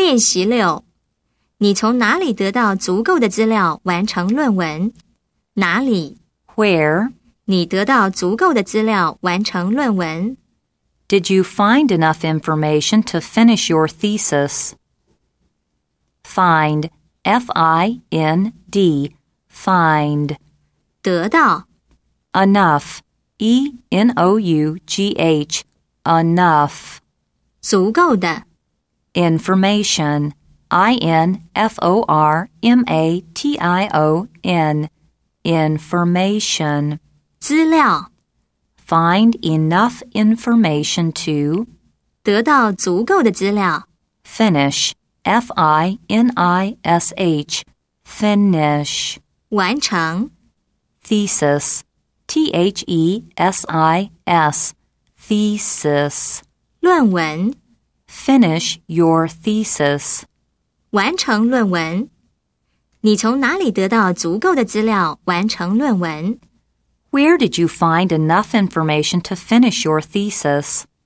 练习6，你从哪里得到足够的资料完成论文？哪里 Where 你得到足够的资料完成论文？ did you find enough information to finish your thesis? Find, F-I-N-D, find. 得到 Enough, E-N-O-U-G-H, enough. 足够的 Information, I-N-F-O-R-M-A-T-I-O-N, information. 资料 Find enough information to 得到足够的资料 finish, F-I-N-I-S-H, finish. 完成 Thesis, T-H-E-S-I-S, thesis. 论文 Finish your thesis. 完成论文。你从哪里得到足够的资料完成论文？ Where did you find enough information to finish your thesis?